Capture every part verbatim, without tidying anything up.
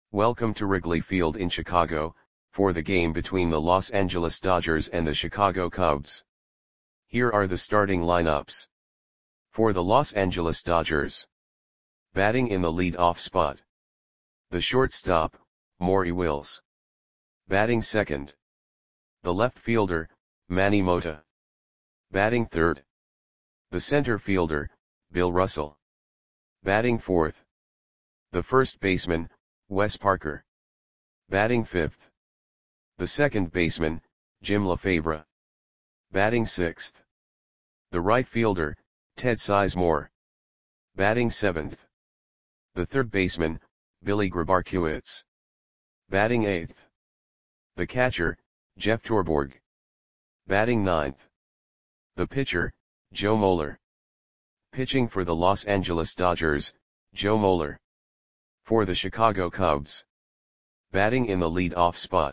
Welcome to Wrigley Field in Chicago, for the game between the Los Angeles Dodgers and the Chicago Cubs. Here are the starting lineups. For the Los Angeles Dodgers. Batting in the lead-off spot. The shortstop, Maury Wills. Batting second. The left fielder, Manny Mota. Batting third. The center fielder, Bill Russell. Batting fourth. The first baseman, Wes Parker. Batting fifth. The second baseman, Jim Lefebvre. Batting sixth. The right fielder, Ted Sizemore. Batting seventh. The third baseman, Billy Grabarkewitz. Batting eighth. The catcher, Jeff Torborg. Batting ninth. The pitcher, Joe Moeller. Pitching for the Los Angeles Dodgers, Joe Moeller. For the Chicago Cubs. Batting in the lead-off spot.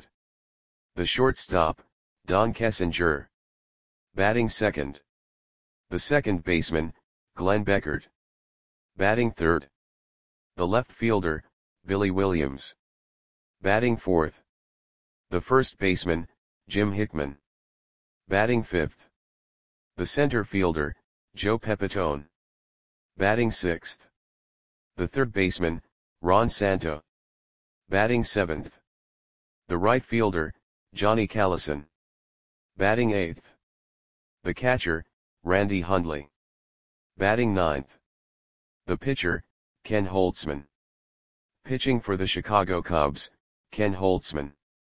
The shortstop, Don Kessinger. Batting second. The second baseman, Glenn Beckert. Batting third. The left fielder, Billy Williams. Batting fourth. The first baseman, Jim Hickman. Batting fifth. The center fielder, Joe Pepitone. Batting sixth. The third baseman, Ron Santo. Batting seventh. The right fielder, Johnny Callison. Batting eighth. The catcher, Randy Hundley. Batting ninth. The pitcher, Ken Holtzman. Pitching for the Chicago Cubs, Ken Holtzman.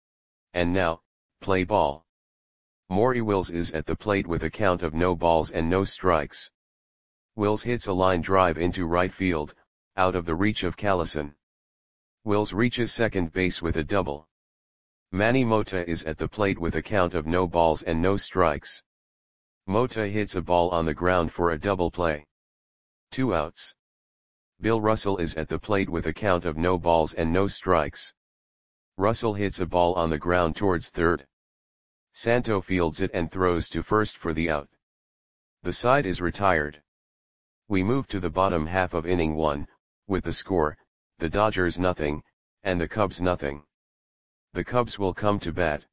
And now, play ball. Maury Wills is at the plate with a count of no balls and no strikes. Wills hits a line drive into right field, out of the reach of Callison. Wills reaches second base with a double. Manny Mota is at the plate with a count of no balls and no strikes. Mota hits a ball on the ground for a double play. Two outs. Bill Russell is at the plate with a count of no balls and no strikes. Russell hits a ball on the ground towards third. Santo fields it and throws to first for the out. The side is retired. We move to the bottom half of inning one, with the score, the Dodgers nothing, and the Cubs nothing. The Cubs will come to bat.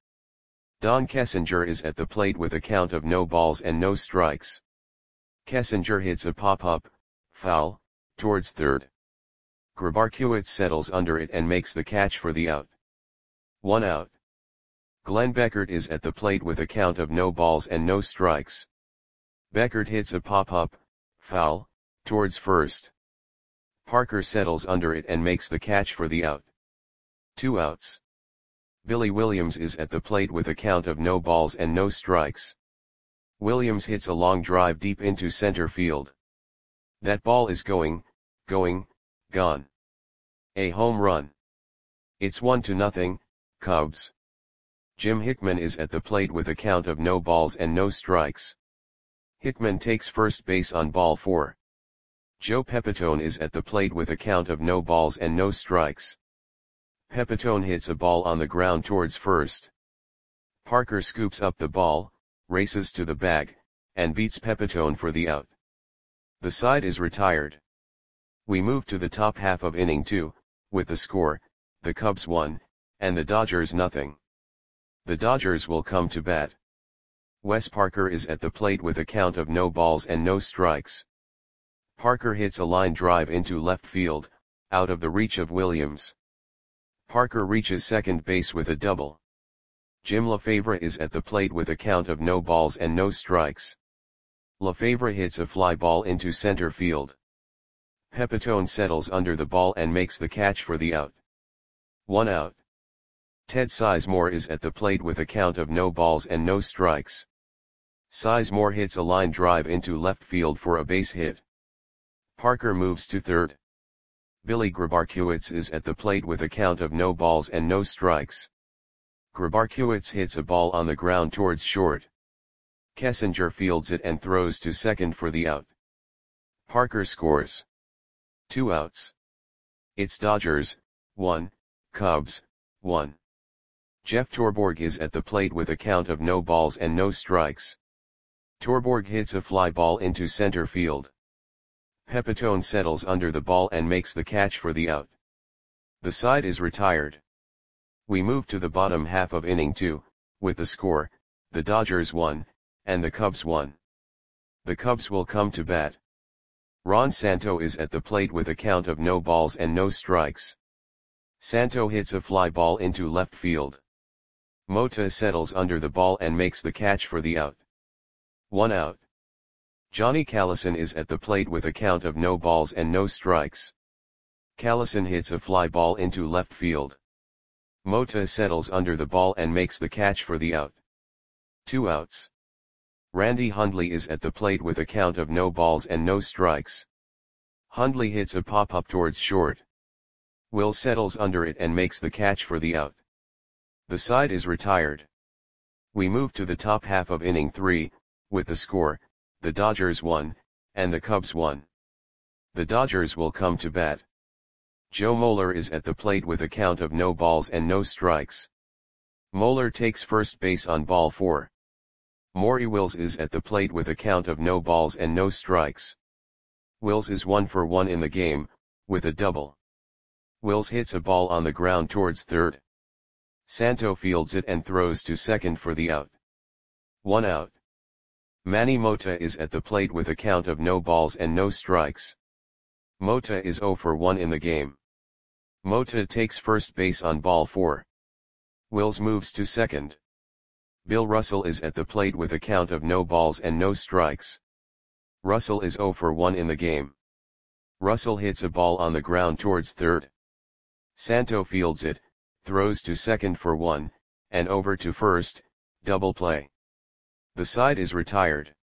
Don Kessinger is at the plate with a count of no balls and no strikes. Kessinger hits a pop-up, foul, towards third. Grabarkewitz settles under it and makes the catch for the out. One out. Glenn Beckert is at the plate with a count of no balls and no strikes. Beckert hits a pop-up, foul, towards first. Parker settles under it and makes the catch for the out. Two outs. Billy Williams is at the plate with a count of no balls and no strikes. Williams hits a long drive deep into center field. That ball is going, going, gone. A home run. It's one to nothing, Cubs. Jim Hickman is at the plate with a count of no balls and no strikes. Hickman takes first base on ball four. Joe Pepitone is at the plate with a count of no balls and no strikes. Pepitone hits a ball on the ground towards first. Parker scoops up the ball, races to the bag, and beats Pepitone for the out. The side is retired. We move to the top half of inning two, with the score, the Cubs one, and the Dodgers nothing. The Dodgers will come to bat. Wes Parker is at the plate with a count of no balls and no strikes. Parker hits a line drive into left field, out of the reach of Williams. Parker reaches second base with a double. Jim Lefebvre is at the plate with a count of no balls and no strikes. Lefebvre hits a fly ball into center field. Pepitone settles under the ball and makes the catch for the out. One out. Ted Sizemore is at the plate with a count of no balls and no strikes. Sizemore hits a line drive into left field for a base hit. Parker moves to third. Billy Grabarkewitz is at the plate with a count of no balls and no strikes. Grabarkewitz hits a ball on the ground towards short. Kessinger fields it and throws to second for the out. Parker scores. Two outs. It's Dodgers, one, Cubs, one. Jeff Torborg is at the plate with a count of no balls and no strikes. Torborg hits a fly ball into center field. Pepitone settles under the ball and makes the catch for the out. The side is retired. We move to the bottom half of inning two, with the score, the Dodgers won, and the Cubs won. The Cubs will come to bat. Ron Santo is at the plate with a count of no balls and no strikes. Santo hits a fly ball into left field. Mota settles under the ball and makes the catch for the out. One out. Johnny Callison is at the plate with a count of no balls and no strikes. Callison hits a fly ball into left field. Mota settles under the ball and makes the catch for the out. Two outs. Randy Hundley is at the plate with a count of no balls and no strikes. Hundley hits a pop-up towards short. Will settles under it and makes the catch for the out. The side is retired. We move to the top half of inning three, with the score, the Dodgers won, and the Cubs won. The Dodgers will come to bat. Joe Moeller is at the plate with a count of no balls and no strikes. Moeller takes first base on ball four. Maury Wills is at the plate with a count of no balls and no strikes. Wills is one for one in the game, with a double. Wills hits a ball on the ground towards third. Santo fields it and throws to second for the out. One out. Manny Mota is at the plate with a count of no balls and no strikes. Mota is zero for one in the game. Mota takes first base on ball four. Wills moves to second. Bill Russell is at the plate with a count of no balls and no strikes. Russell is zero for one in the game. Russell hits a ball on the ground towards third. Santo fields it, throws to second for one, and over to first, double play. The side is retired.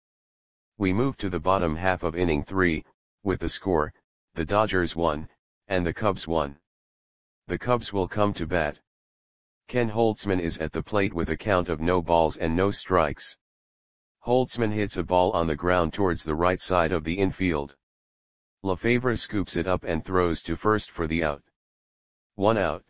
We move to the bottom half of inning three, with the score, the Dodgers won, and the Cubs won. The Cubs will come to bat. Ken Holtzman is at the plate with a count of no balls and no strikes. Holtzman hits a ball on the ground towards the right side of the infield. LaFavre scoops it up and throws to first for the out. One out.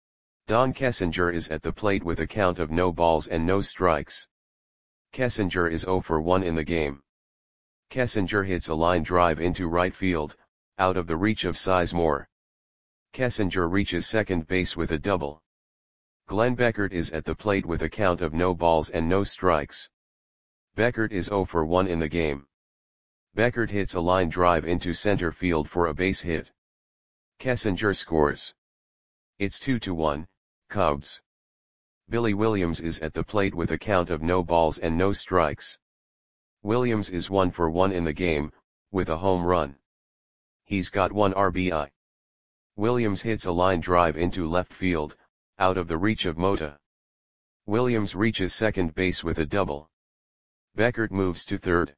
Don Kessinger is at the plate with a count of no balls and no strikes. Kessinger is zero for one in the game. Kessinger hits a line drive into right field, out of the reach of Sizemore. Kessinger reaches second base with a double. Glenn Beckert is at the plate with a count of no balls and no strikes. Beckert is zero for one in the game. Beckert hits a line drive into center field for a base hit. Kessinger scores. It's two to one, Cubs. Billy Williams is at the plate with a count of no balls and no strikes. Williams is one for one in the game, with a home run. He's got one R B I. Williams hits a line drive into left field, out of the reach of Mota. Williams reaches second base with a double. Beckert moves to third.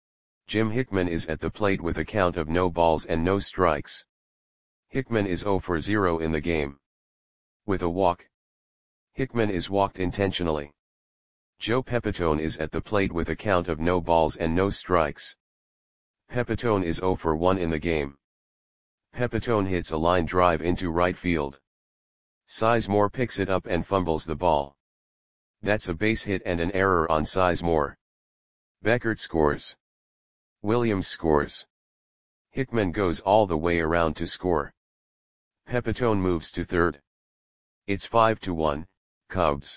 Jim Hickman is at the plate with a count of no balls and no strikes. Hickman is zero for zero in the game. With a walk. Hickman is walked intentionally. Joe Pepitone is at the plate with a count of no balls and no strikes. Pepitone is zero for one in the game. Pepitone hits a line drive into right field. Sizemore picks it up and fumbles the ball. That's a base hit and an error on Sizemore. Beckert scores. Williams scores. Hickman goes all the way around to score. Pepitone moves to third. It's five to one, Cubs.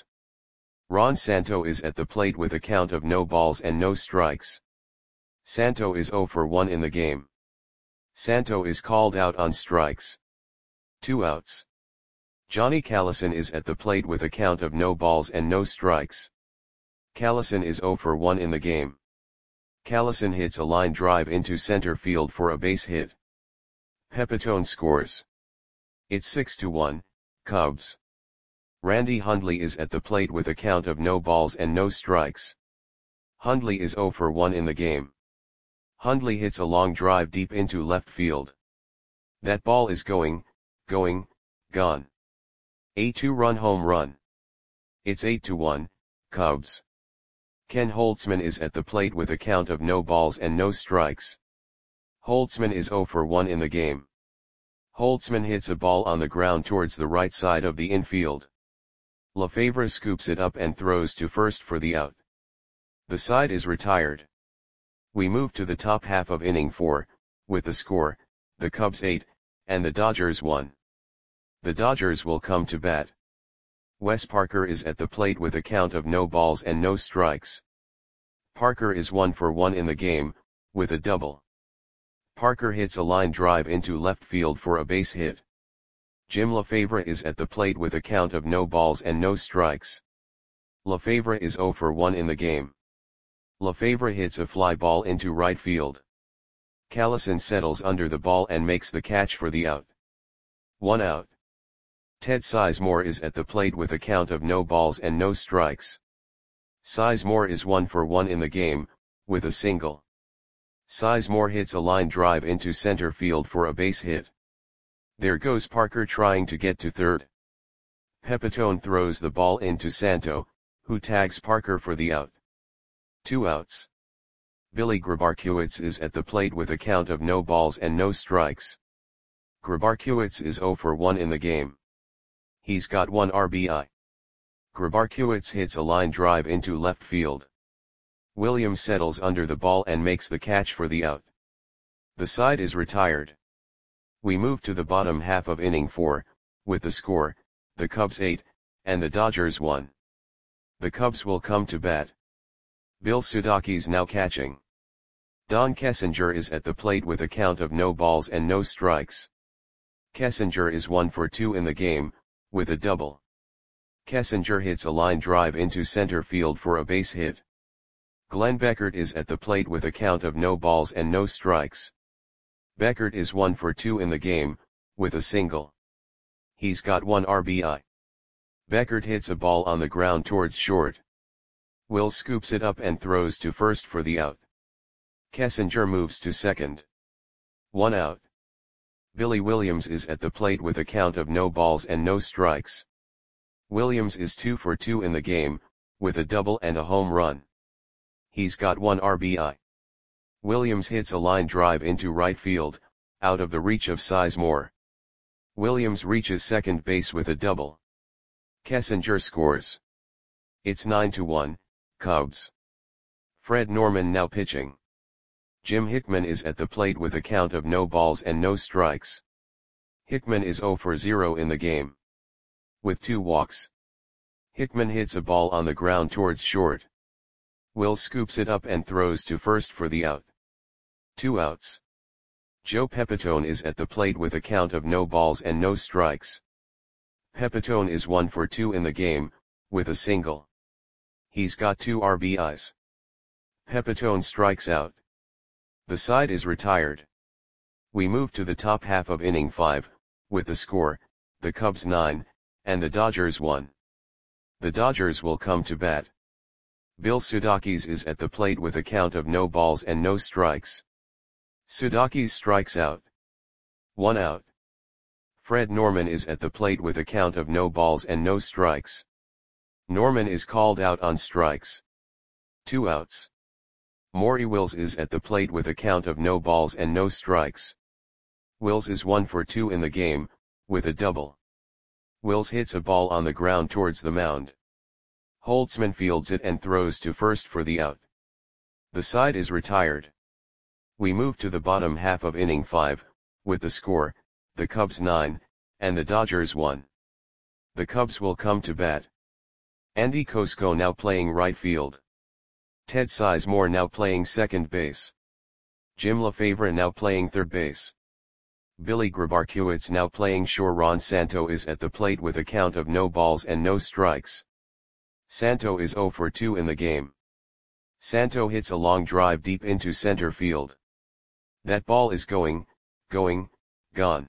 Ron Santo is at the plate with a count of no balls and no strikes. Santo is zero for one in the game. Santo is called out on strikes. Two outs. Johnny Callison is at the plate with a count of no balls and no strikes. Callison is zero for one in the game. Callison hits a line drive into center field for a base hit. Pepitone scores. It's six to one, Cubs. Randy Hundley is at the plate with a count of no balls and no strikes. Hundley is zero for one in the game. Hundley hits a long drive deep into left field. That ball is going, going, gone. A two-run home run. It's eight to one, Cubs. Ken Holtzman is at the plate with a count of no balls and no strikes. Holtzman is zero for one in the game. Holtzman hits a ball on the ground towards the right side of the infield. LaFavre scoops it up and throws to first for the out. The side is retired. We move to the top half of inning four, with the score, the Cubs eight, and the Dodgers one. The Dodgers will come to bat. Wes Parker is at the plate with a count of no balls and no strikes. Parker is one for one in the game, with a double. Parker hits a line drive into left field for a base hit. Jim LaFavre is at the plate with a count of no balls and no strikes. LaFavre is zero for one in the game. LaFavre hits a fly ball into right field. Callison settles under the ball and makes the catch for the out. One out. Ted Sizemore is at the plate with a count of no balls and no strikes. Sizemore is one for one in the game, with a single. Sizemore hits a line drive into center field for a base hit. There goes Parker trying to get to third. Pepitone throws the ball into Santo, who tags Parker for the out. Two outs. Billy Grabarkiewicz is at the plate with a count of no balls and no strikes. Grabarkiewicz is zero for one in the game. He's got one R B I. Grabarkiewicz hits a line drive into left field. Williams settles under the ball and makes the catch for the out. The side is retired. We move to the bottom half of inning four, with the score, the Cubs eight, and the Dodgers one. The Cubs will come to bat. Bill Sudaki's now catching. Don Kessinger is at the plate with a count of no balls and no strikes. Kessinger is one for two in the game, with a double. Kessinger hits a line drive into center field for a base hit. Glenn Beckert is at the plate with a count of no balls and no strikes. Beckert is one for two in the game, with a single. He's got one R B I. Beckert hits a ball on the ground towards short. Will scoops it up and throws to first for the out. Kessinger moves to second. One out. Billy Williams is at the plate with a count of no balls and no strikes. Williams is two for two in the game, with a double and a home run. He's got one R B I. Williams hits a line drive into right field, out of the reach of Sizemore. Williams reaches second base with a double. Kessinger scores. It's nine to one, Cubs. Fred Norman now pitching. Jim Hickman is at the plate with a count of no balls and no strikes. Hickman is zero for zero in the game. With two walks. Hickman hits a ball on the ground towards short. Will scoops it up and throws to first for the out. Two outs. Joe Pepitone is at the plate with a count of no balls and no strikes. Pepitone is one for two in the game, with a single. He's got two R B Is. Pepitone strikes out. The side is retired. We move to the top half of inning five, with the score, the Cubs nine, and the Dodgers one. The Dodgers will come to bat. Bill Sudakis is at the plate with a count of no balls and no strikes. Sudakis strikes out. One out. Fred Norman is at the plate with a count of no balls and no strikes. Norman is called out on strikes. Two outs. Maury Wills is at the plate with a count of no balls and no strikes. Wills is one for two in the game, with a double. Wills hits a ball on the ground towards the mound. Holtzman fields it and throws to first for the out. The side is retired. We move to the bottom half of inning five, with the score, the Cubs nine, and the Dodgers one. The Cubs will come to bat. Andy Kosko now playing right field. Ted Sizemore now playing second base. Jim LaFavre now playing third base. Billy Grabarkiewicz now playing short. Ron Santo is at the plate with a count of no balls and no strikes. Santo is zero for two in the game. Santo hits a long drive deep into center field. That ball is going, going, gone.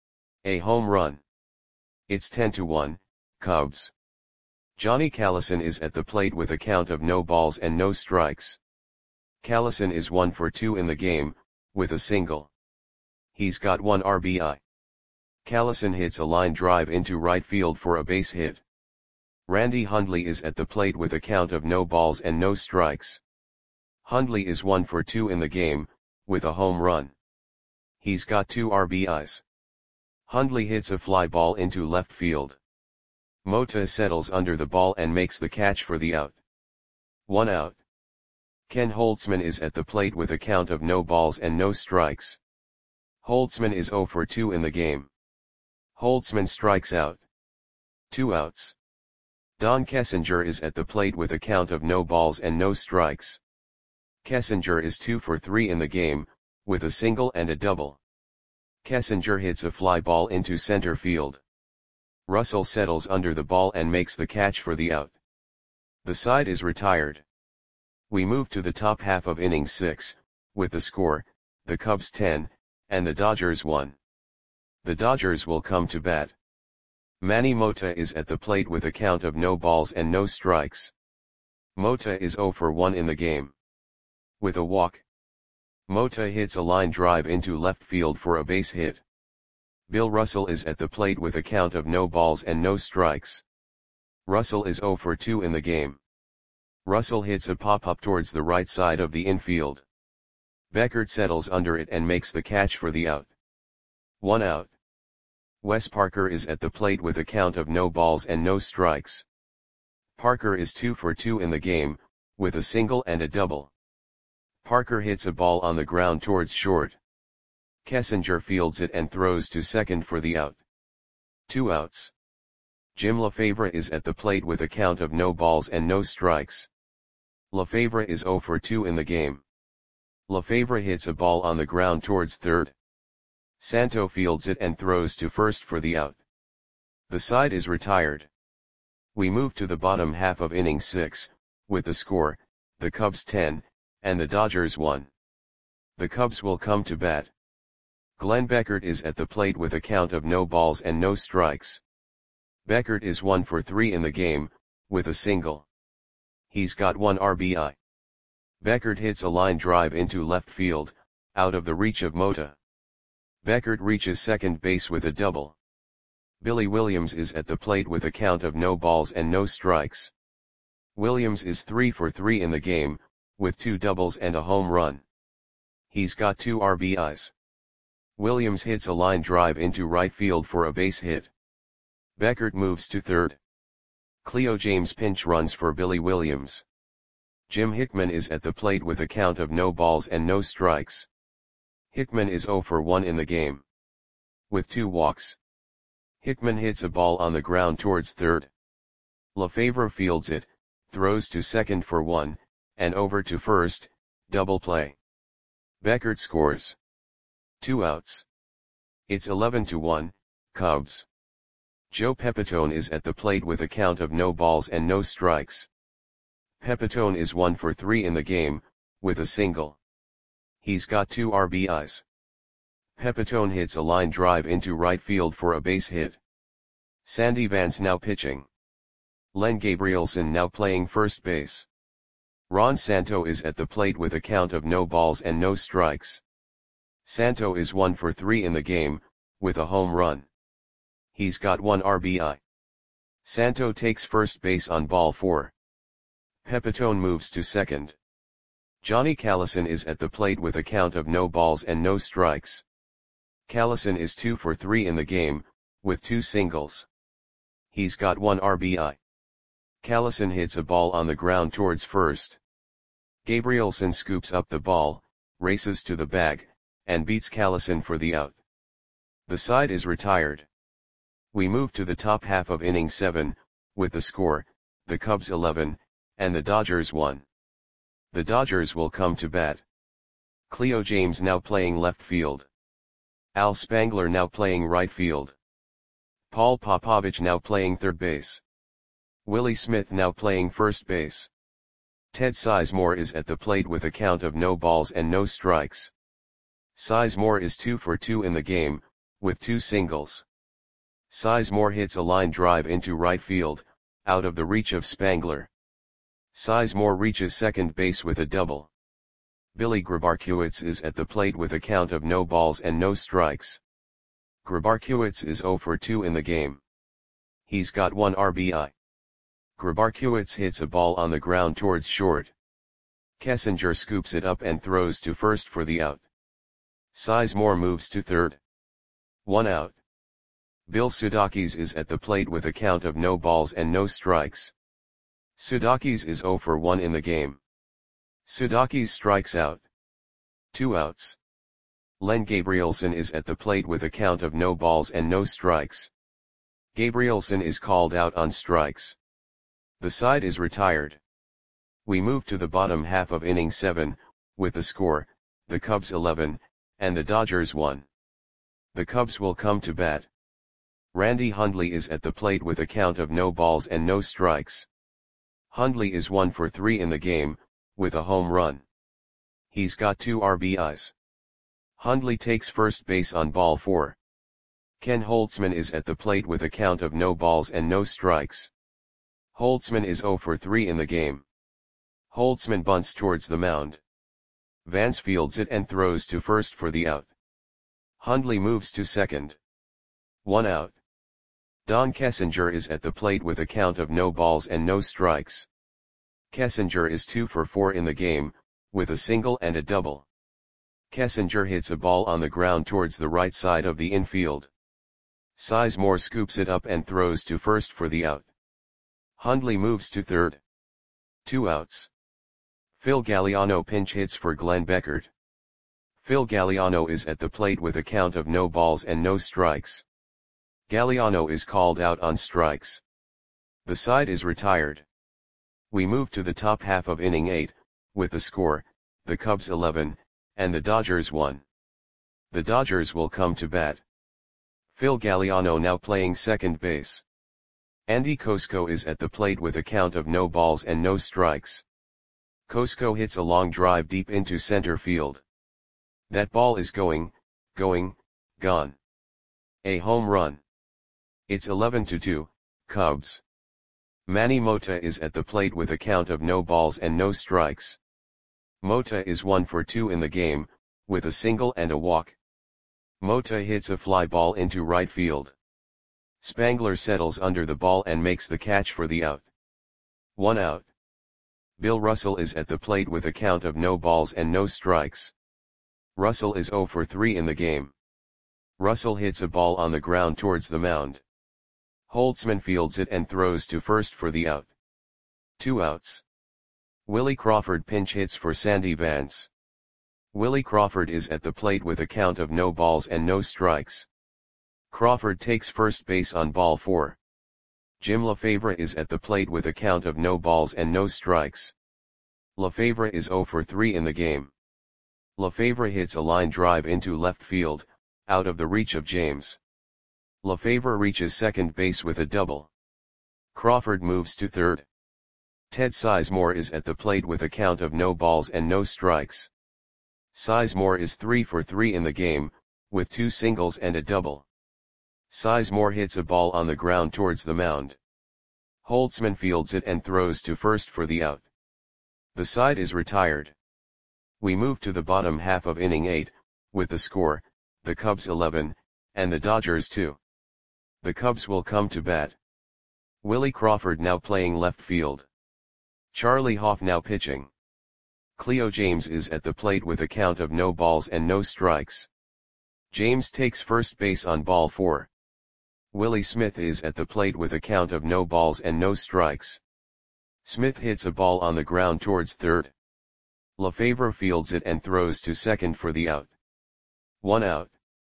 A home run. It's ten to one, Cubs. Johnny Callison is at the plate with a count of no balls and no strikes. Callison is one for two in the game, with a single. He's got one R B I. Callison hits a line drive into right field for a base hit. Randy Hundley is at the plate with a count of no balls and no strikes. Hundley is one for two in the game, with a home run. He's got two R B Is. Hundley hits a fly ball into left field. Mota settles under the ball and makes the catch for the out. One out. Ken Holtzman is at the plate with a count of no balls and no strikes. Holtzman is zero for two in the game. Holtzman strikes out. Two outs. Don Kessinger is at the plate with a count of no balls and no strikes. Kessinger is two for three in the game, with a single and a double. Kessinger hits a fly ball into center field. Russell settles under the ball and makes the catch for the out. The side is retired. We move to the top half of inning six, with the score, the Cubs ten, and the Dodgers one. The Dodgers will come to bat. Manny Mota is at the plate with a count of no balls and no strikes. Mota is zero for one in the game. With a walk, Mota hits a line drive into left field for a base hit. Bill Russell is at the plate with a count of no balls and no strikes. Russell is zero for two in the game. Russell hits a pop-up towards the right side of the infield. Beckert settles under it and makes the catch for the out. One out. Wes Parker is at the plate with a count of no balls and no strikes. Parker is two for two in the game, with a single and a double. Parker hits a ball on the ground towards short. Kessinger fields it and throws to second for the out. Two outs. Jim Lefebvre is at the plate with a count of no balls and no strikes. Lefebvre is zero for two in the game. Lefebvre hits a ball on the ground towards third. Santo fields it and throws to first for the out. The side is retired. We move to the bottom half of inning six, with the score, the Cubs ten, and the Dodgers one. The Cubs will come to bat. Glenn Beckert is at the plate with a count of no balls and no strikes. Beckert is one for three in the game, with a single. He's got one R B I. Beckert hits a line drive into left field, out of the reach of Mota. Beckert reaches second base with a double. Billy Williams is at the plate with a count of no balls and no strikes. Williams is three for three in the game, with two doubles and a home run. He's got two R B Is. Williams hits a line drive into right field for a base hit. Beckert moves to third. Cleo James pinch runs for Billy Williams. Jim Hickman is at the plate with a count of no balls and no strikes. Hickman is zero for one in the game. With two walks. Hickman hits a ball on the ground towards third. Lefebvre fields it, throws to second for one, and over to first, double play. Beckert scores. Two outs. It's eleven to one, Cubs. Joe Pepitone is at the plate with a count of no balls and no strikes. Pepitone is one for three in the game, with a single. He's got two R B Is. Pepitone hits a line drive into right field for a base hit. Sandy Vance now pitching. Len Gabrielson now playing first base. Ron Santo is at the plate with a count of no balls and no strikes. Santo is one for three in the game, with a home run. He's got one R B I. Santo takes first base on ball four. Pepitone moves to second. Johnny Callison is at the plate with a count of no balls and no strikes. Callison is two for three in the game, with two singles. He's got one R B I. Callison hits a ball on the ground towards first. Gabrielson scoops up the ball, races to the bag, and beats Callison for the out. The side is retired. We move to the top half of inning seven, with the score, the Cubs eleven, and the Dodgers one. The Dodgers will come to bat. Cleo James now playing left field. Al Spangler now playing right field. Paul Popovich now playing third base. Willie Smith now playing first base. Ted Sizemore is at the plate with a count of no balls and no strikes. Sizemore is two for two in the game, with two singles. Sizemore hits a line drive into right field, out of the reach of Spangler. Sizemore reaches second base with a double. Billy Grabarkiewicz is at the plate with a count of no balls and no strikes. Grabarkiewicz is zero for two in the game. He's got one R B I. Grabarkiewicz hits a ball on the ground towards short. Kessinger scoops it up and throws to first for the out. Sizemore moves to third. One out. Bill Sudakis is at the plate with a count of no balls and no strikes. Sudakis is zero for one in the game. Sudakis strikes out. Two outs. Len Gabrielson is at the plate with a count of no balls and no strikes. Gabrielson is called out on strikes. The side is retired. We move to the bottom half of inning seven, with the score, the Cubs eleven, and the Dodgers one. The Cubs will come to bat. Randy Hundley is at the plate with a count of no balls and no strikes. Hundley is one for three in the game, with a home run. He's got two R B Is. Hundley takes first base on ball four. Ken Holtzman is at the plate with a count of no balls and no strikes. Holtzman is zero for three in the game. Holtzman bunts towards the mound. Vance fields it and throws to first for the out. Hundley moves to second. One out. Don Kessinger is at the plate with a count of no balls and no strikes. Kessinger is two for four in the game, with a single and a double. Kessinger hits a ball on the ground towards the right side of the infield. Sizemore scoops it up and throws to first for the out. Hundley moves to third. Two outs. Phil Galliano pinch hits for Glenn Beckert. Phil Galliano is at the plate with a count of no balls and no strikes. Galliano is called out on strikes. The side is retired. We move to the top half of inning eight, with the score, the Cubs eleven, and the Dodgers one. The Dodgers will come to bat. Phil Galliano now playing second base. Andy Kosko is at the plate with a count of no balls and no strikes. Kosko hits a long drive deep into center field. That ball is going, going, gone. A home run. It's eleven to two, Cubs. Manny Mota is at the plate with a count of no balls and no strikes. Mota is one for two in the game, with a single and a walk. Mota hits a fly ball into right field. Spangler settles under the ball and makes the catch for the out. One out. Bill Russell is at the plate with a count of no balls and no strikes. Russell is zero for three in the game. Russell hits a ball on the ground towards the mound. Holtzman fields it and throws to first for the out. Two outs. Willie Crawford pinch hits for Sandy Vance. Willie Crawford is at the plate with a count of no balls and no strikes. Crawford takes first base on ball four. Jim LaFavre is at the plate with a count of no balls and no strikes. LaFavre is zero for three in the game. LaFavre hits a line drive into left field, out of the reach of James. LaFavre reaches second base with a double. Crawford moves to third. Ted Sizemore is at the plate with a count of no balls and no strikes. Sizemore is three for three in the game, with two singles and a double. Sizemore hits a ball on the ground towards the mound. Holtzman fields it and throws to first for the out. The side is retired. We move to the bottom half of inning eight, with the score, the Cubs eleven, and the Dodgers two. The Cubs will come to bat. Willie Crawford now playing left field. Charlie Hoff now pitching. Cleo James is at the plate with a count of no balls and no strikes. James takes first base on ball four. Willie Smith is at the plate with a count of no balls and no strikes. Smith hits a ball on the ground towards third. LaFavre fields it and throws to second for the out. One out.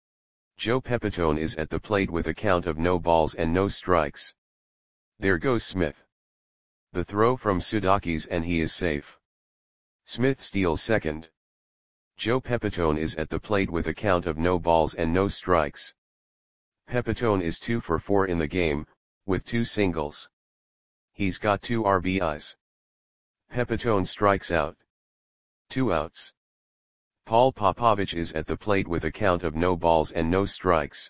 Joe Pepitone is at the plate with a count of no balls and no strikes. There goes Smith. The throw from Sudakis and he is safe. Smith steals second. Joe Pepitone is at the plate with a count of no balls and no strikes. Pepitone is two for four in the game, with two singles. He's got two R B Is. Pepitone strikes out. Two outs. Paul Popovich is at the plate with a count of no balls and no strikes.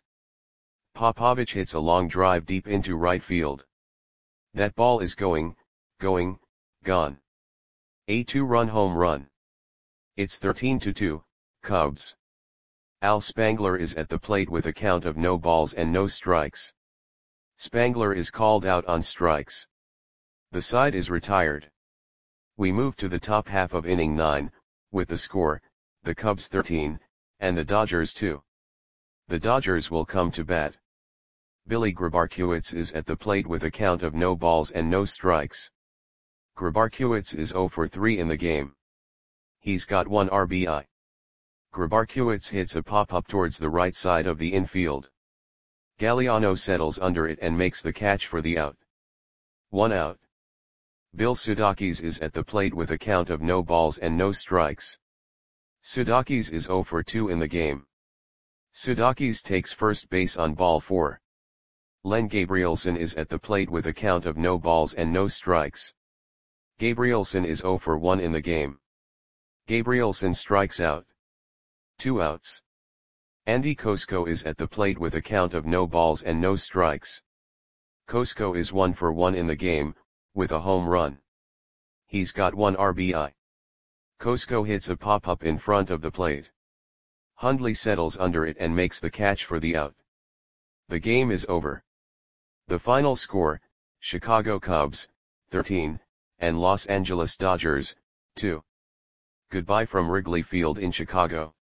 Popovich hits a long drive deep into right field. That ball is going, going, gone. A two-run home run. It's thirteen to two, Cubs. Al Spangler is at the plate with a count of no balls and no strikes. Spangler is called out on strikes. The side is retired. We move to the top half of inning nine, with the score, the Cubs thirteen, and the Dodgers two. The Dodgers will come to bat. Billy Grabarkiewicz is at the plate with a count of no balls and no strikes. Grabarkiewicz is zero for three in the game. He's got one R B I. Grabarkiewicz hits a pop-up towards the right side of the infield. Galliano settles under it and makes the catch for the out. One out. Bill Sudakis is at the plate with a count of no balls and no strikes. Sudakis is zero for two in the game. Sudakis takes first base on ball four. Len Gabrielson is at the plate with a count of no balls and no strikes. Gabrielson is zero for one in the game. Gabrielson strikes out. Two outs. Andy Kosko is at the plate with a count of no balls and no strikes. Kosko is one for one in the game, with a home run. He's got one R B I. Kosko hits a pop-up in front of the plate. Hundley settles under it and makes the catch for the out. The game is over. The final score, Chicago Cubs, thirteen, and Los Angeles Dodgers, two. Goodbye from Wrigley Field in Chicago.